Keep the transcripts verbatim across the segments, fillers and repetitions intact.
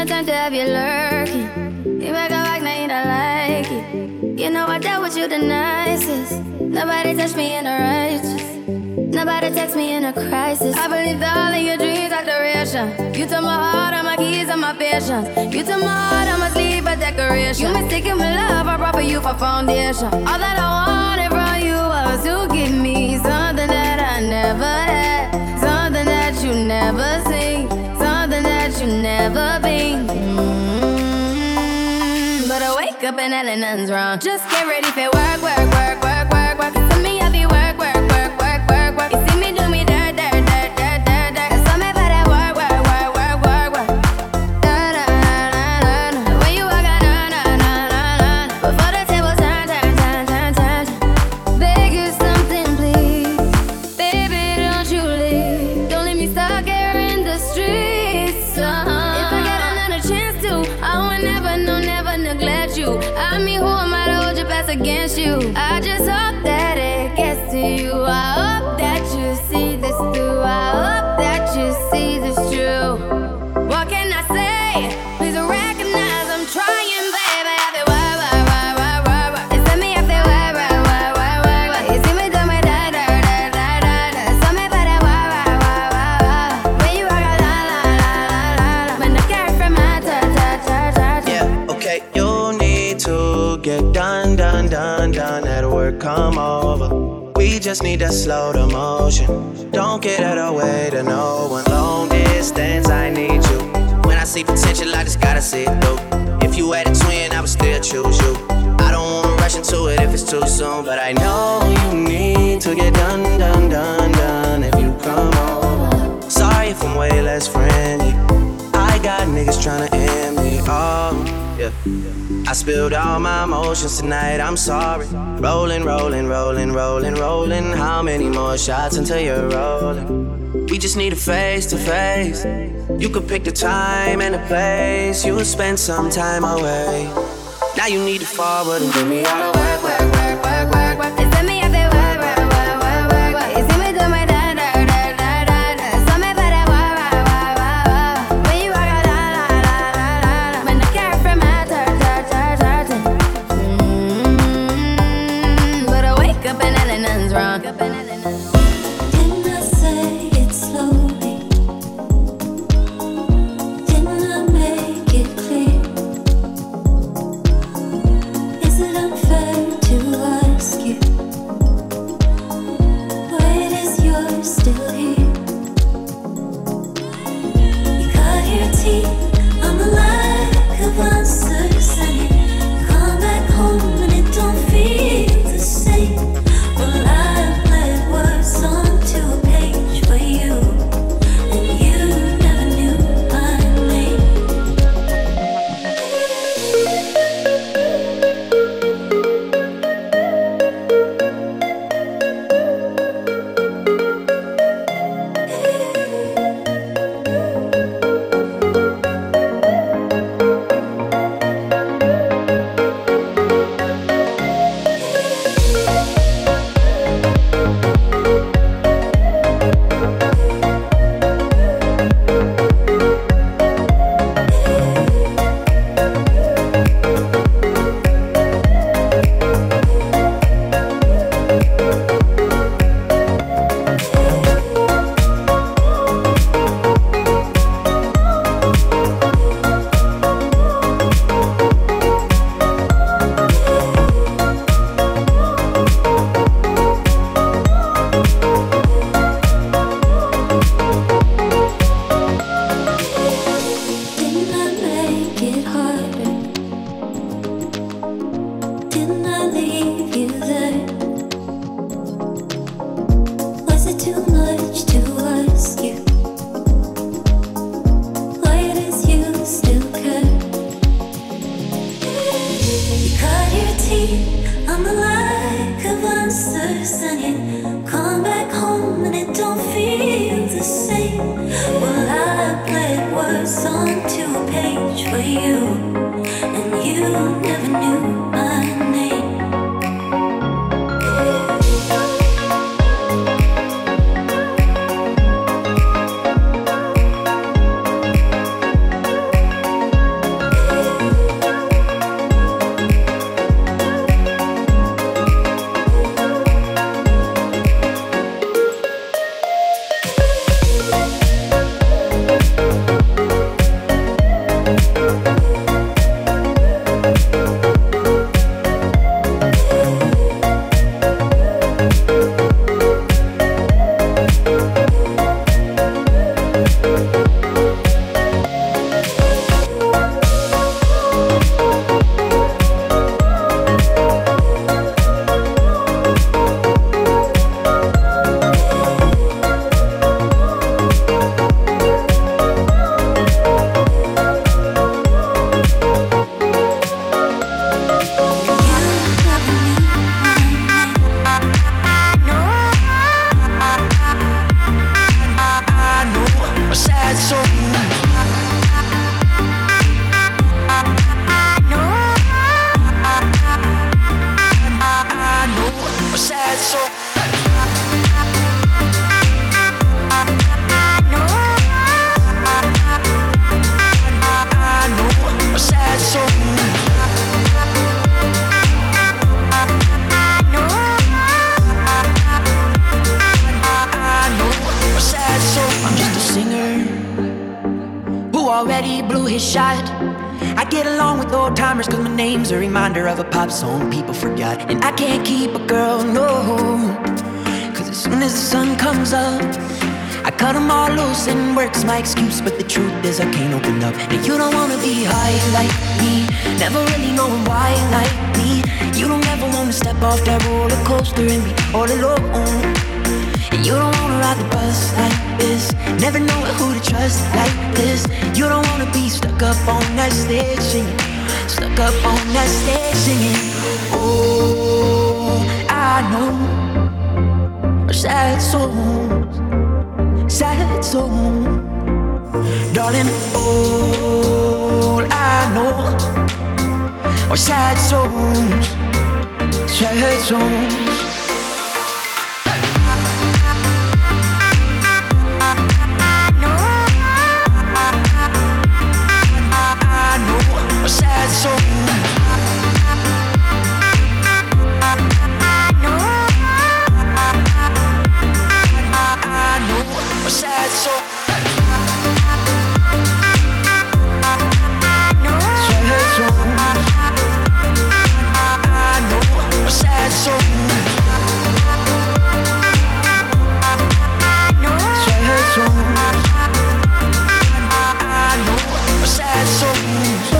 no time to have you lurking. You make a back, now you don't like it. You know I dealt with you the nicest. Nobody touched me in a righteous. Nobody text me in a crisis. I believed all of your dreams are duration. You took my heart, all my keys, and my patience. You took my heart, I must leave a decoration. You mistaken my love, I brought for you for foundation. All that I wanted from you was to give me something that I never had, something that you never seen, something that you never been. Mm-hmm. But I wake up and hell nothing's wrong. Just get ready for work, work, work, work, work, work. To me, I be work, work, work, work, work, work. You see me do me dirt, dirt, dirt, dirt, dirt, dirt. So me for that work, work, work, work, work, work. Da da da da da da. When you walk out, na na na na na. Before the tables turn, turn, turn, turn, turn. Beg you something, please, baby, don't you leave. Don't leave me stuck here in the streets. Uh-huh. If I get another chance to, I would never, no, never neglect you. I mean, who am I to hold your past against you? I just hope that it gets to you. I hope that you see this through. I hope that you see this true. What can I say? Please recognize I'm trying, baby. I feel why, why, why, why, why, why. You send me, I feel why, why, why, why, why, why. You see me do me da, da, da, da, da, da. So me for that why, why, why, why, why. When you walk out, la, la, la, la, la, la. When I carry from my touch, touch, touch, touch. Yeah, okay, you need to get done, done, done, done. At work, come over. We just need to slow the motion. Don't get out of the way to no one. Long distance, I need you. When I see potential, I just gotta see it through. If you had a twin, I would still choose you. I don't wanna rush into it if it's too soon, but I know you need to get done, done, done, done. If you come over. Sorry if I'm way less friendly. I got niggas tryna end me. Oh, yeah. I spilled all my emotions tonight, I'm sorry. Rolling, rolling, rolling, rolling, rolling. How many more shots until you're rolling? We just need a face to face. You could pick the time and the place. You'll spend some time away. Now you need to forward and give me all the work, work, work, work, work, work. You send me, I feel work, work, work, work, work, work. You see me do my da, da, da, da, da, da. So me for that why, why, why, why, why. When you walk out, la, la, la, la, la, la. When I carry from my touch, touch, touch, touch. Mm-hmm. But I wake up and hell nothing's wrong. Didn't I say it slowly? Didn't I make it clear? Is it unfair to ask you? Why is yours still here? You cut your teeth on the lack of answers, and you come back home and it don't feel the same. Well, I played words onto a page for you, and you never knew my name. Didn't I make it harder? Didn't I leave you there? Was it too much to ask you? Why does you still care? You cut your teeth on the lack of answers, and you come back home and it don't feel the same. Well, I played words onto a page for you, and you never knew my name. get along with old timers, cause my name's a reminder of a pop song people forgot. And I can't keep a girl, no, cause as soon as the sun comes up, I cut them all loose and work's my excuse. But the truth is I can't open up. And you don't wanna be high like me, never really knowing why like me. You don't ever wanna step off that roller coaster and be all alone. And you don't wanna ride the bus like this, never knowing who to trust like this. You don't wanna be stuck up on that stage singing, stuck up on that stage singing. Oh, I know sad songs, sad songs, darling. All I know are sad songs, sad songs. Sad songs. I know. I know. Sad songs. I know. Sad songs. I know. Sad songs. I know. Sad songs. I know. Sad songs.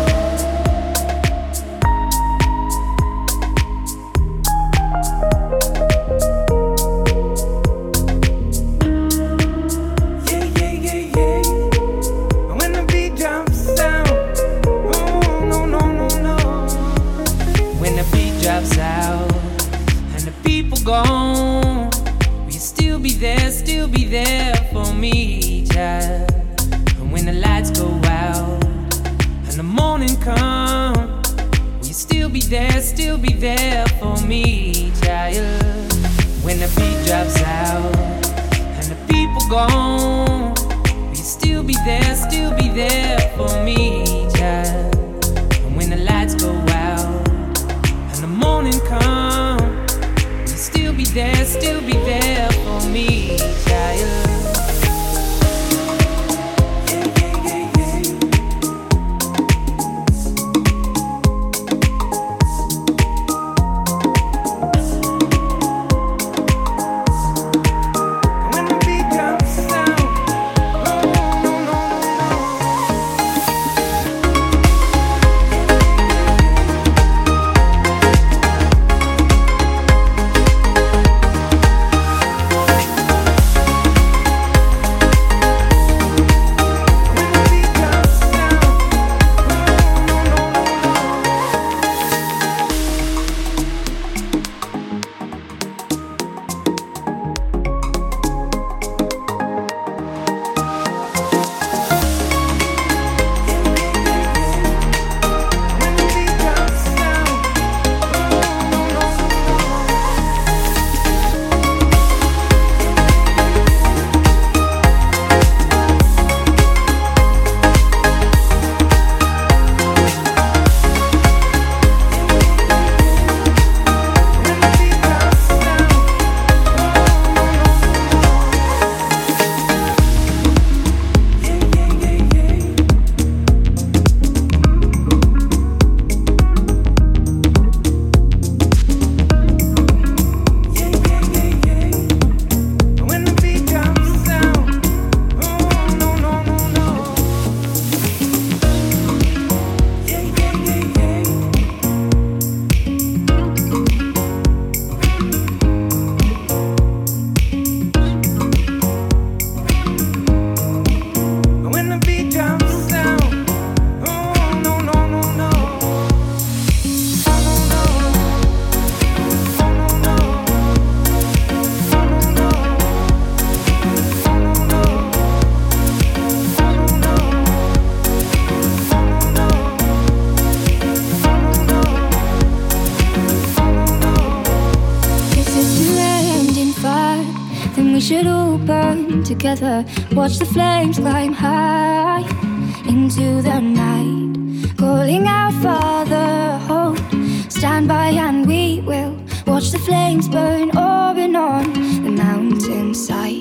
Gone, will you still be there, still be there for me, child? And when the lights go out and the morning comes, will you still be there, still be there for me, child? When the beat drops out and the people gone, will you still be there, still be there for me, child? And when the lights go out and the morning comes, still be there, still be there for me, child. Together, watch the flames climb high into the night, calling out Father, hold, stand by and we will watch the flames burn over and on the mountainside.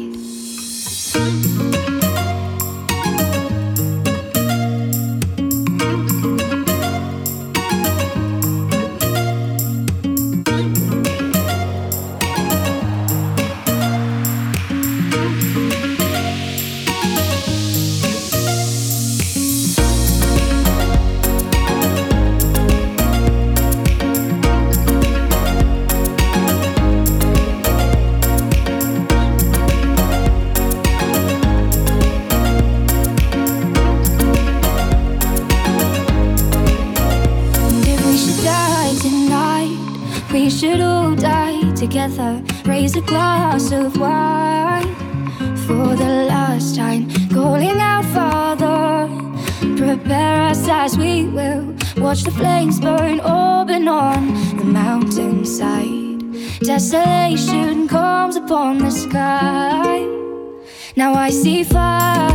we should all die together. Raise a glass of wine for the last time, calling out, Father, prepare us as we will watch the flames burn open on the mountainside. Desolation comes upon the sky. Now I see fire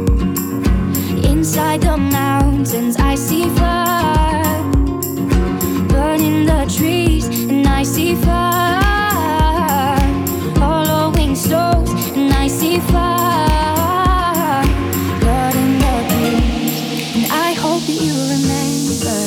inside the mountains. I see fire burning the trees, and I see fire hollowing souls, and I see fire burning the trees, and I hope that you remember.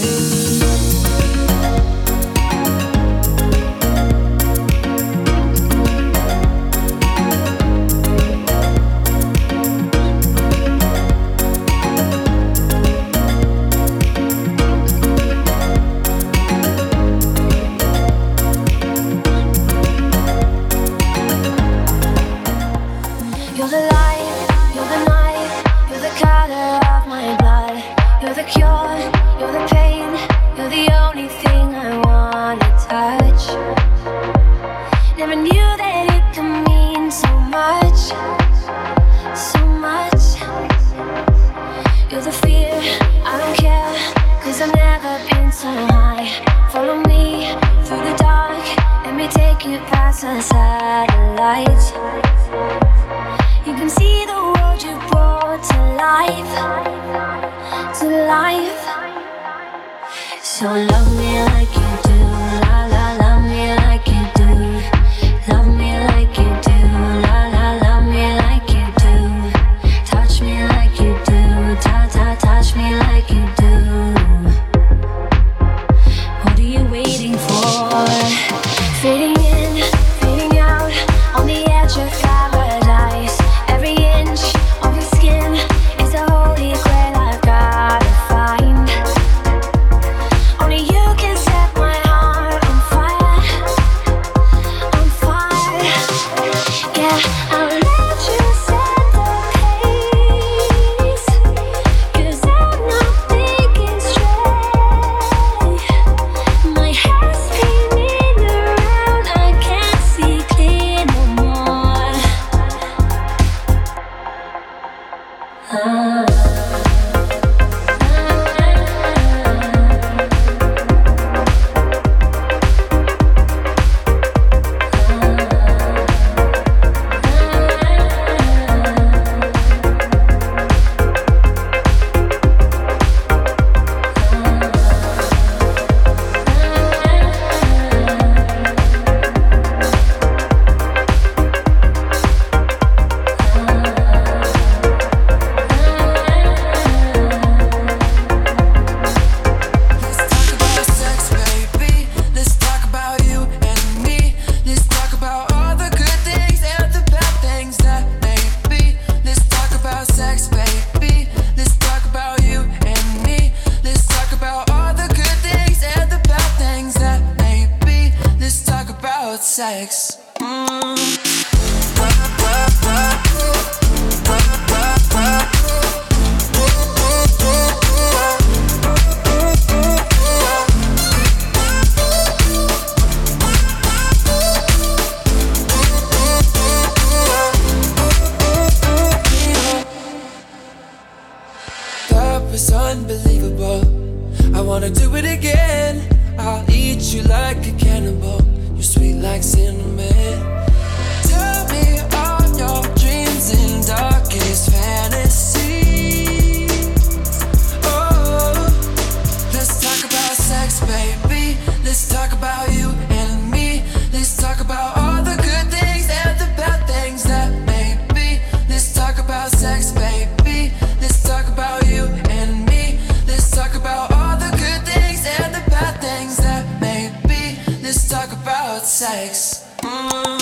sex. Mm. That was unbelievable. I wanna do it again. I'll eat you like a cannibal. You're sweet like cinnamon. Tell me all your dreams and darkest fantasies. Oh, let's talk about sex, baby. Let's talk about you and me. Let's talk about all the good things and the bad things that may be. Let's talk about sex, baby. Let's talk about you and me. Let's talk about all the good things and the bad things that may be. Let's talk about sex. Mm.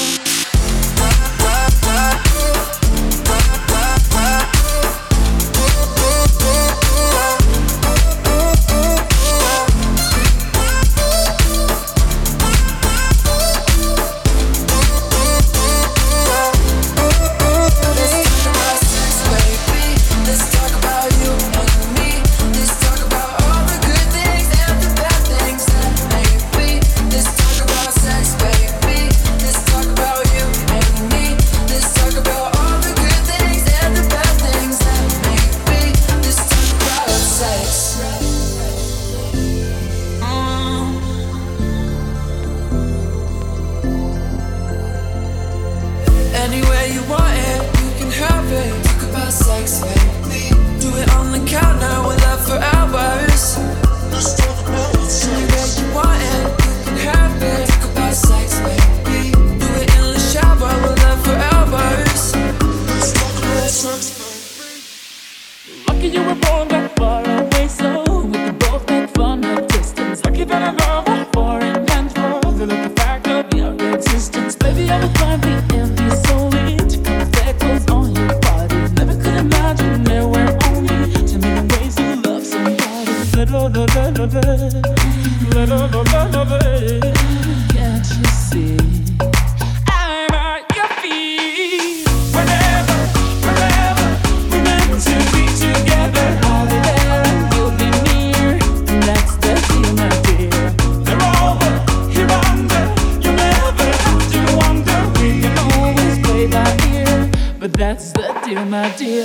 Can't you see? I'm at your feet. Whenever, wherever we're meant to be together, I'll be there and you'll be near. That's the deal, my dear. They're over, here under. You'll never have to wonder. We can always play by ear, but that's the deal, my dear.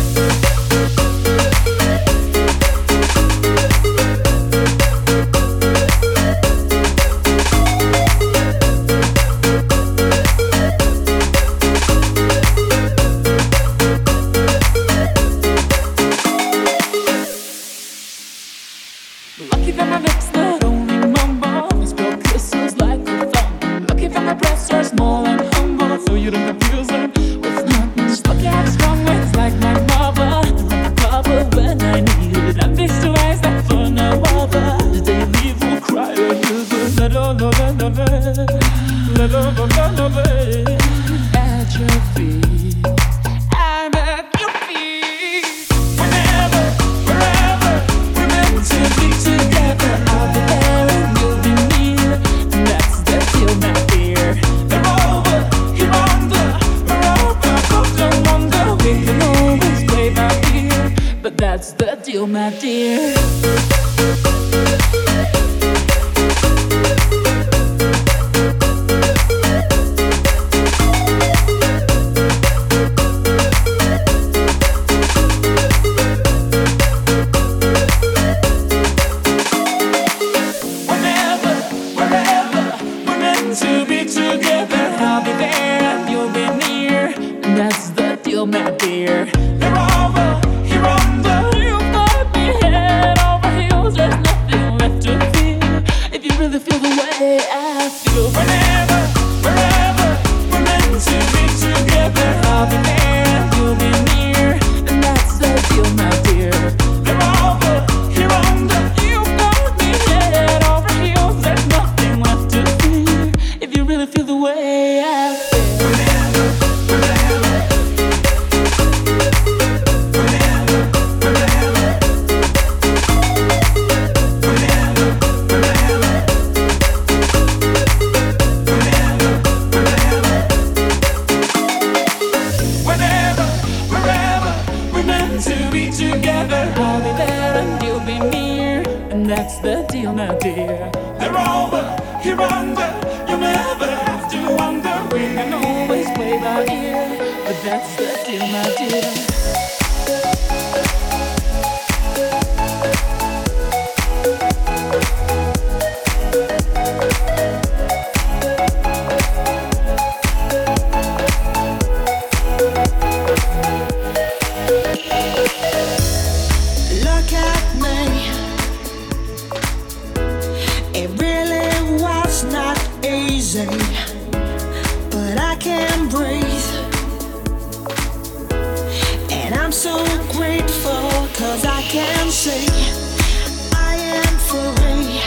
Lucky that my lips not only mumble, they spill kisses like a thumb. Lucky that my breasts are small and humble, so you don't confuse them with nothing. Just lucky I have strong legs like my mother, and cover when I need it. And these two eyes that for no other, they leave will cry when you go la la la la la la la la la la at your feet. I'm at your feet. Whenever, wherever we're meant to be together, I'll be there and you'll be near. And that's the deal, my dear. They're over, here under, we're over, both don't wonder. We can always play by ear, but that's the deal, my dear. Whenever, wherever we're meant to be together, I'll be there and you'll be near. And that's the deal, my dear. They're over, here under. You got me head over heels. There's nothing left to fear if you really feel the way I feel. Whenever, wherever we're meant to be together, I'll be there and you'll be near. And that's the deal, my dear. They're over, here under. You got me head over heels. There's nothing left to fear if you really feel the way I feel. Whenever, wherever we're meant to be together, I'll be there and you'll be near. And that's the deal, my dear. They're over, here under. You'll never have to wonder. We can always play by ear, but that's the deal, my dear. Look at me. It really was not easy, but I can breathe. And I'm so grateful, cause I can see I am free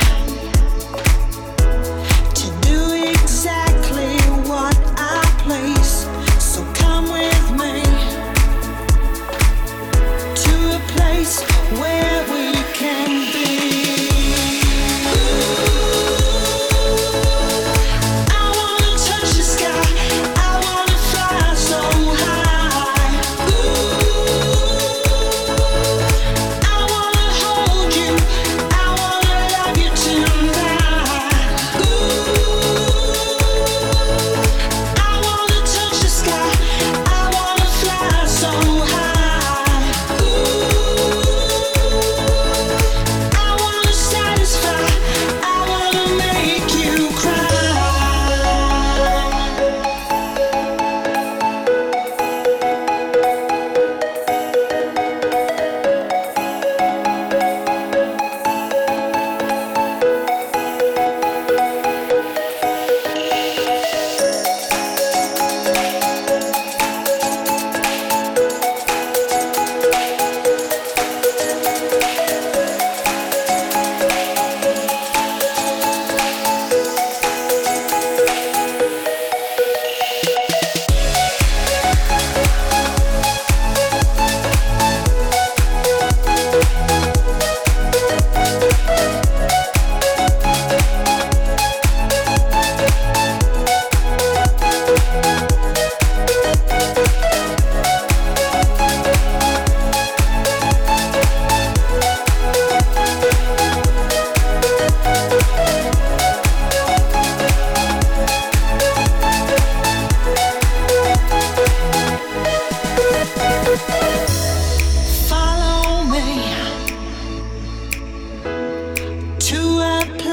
to do exactly what I please. So come with me to a place where we can be. I wanna touch the sky, I wanna fly so high. I wanna hold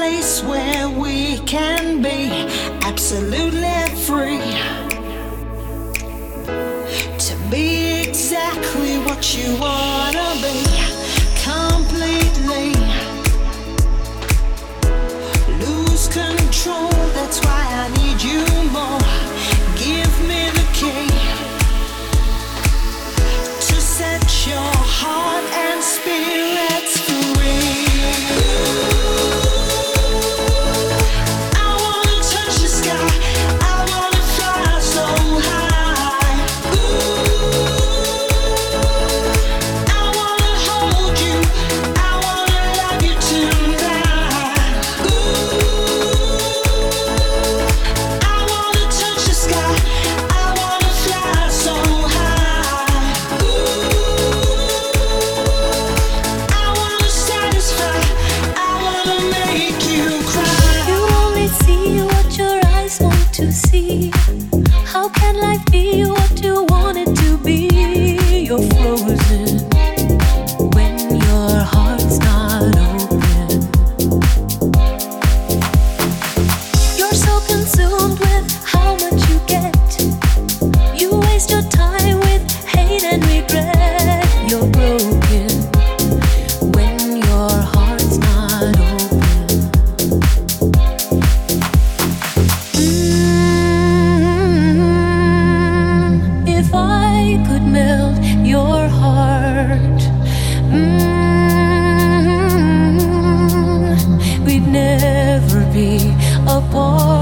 place where we can be absolutely free to be exactly what you wanna be, completely lose control. That's why I need you more. Give me the key to set your heart and spirits free. I wanna touch the sky, I wanna fly so high. I wanna hold you, I wanna love you tonight. I wanna touch the sky, I wanna fly so high. I wanna satisfy, I wanna make you cry. You only see what your eyes want to see. How can life be what you want it to be? You're frozen when your heart's not open. You're so consumed with how much you get. You waste your time with hate and regret. You're broken when your heart's not open. Mm, if I could melt your heart, mm, we'd never be apart.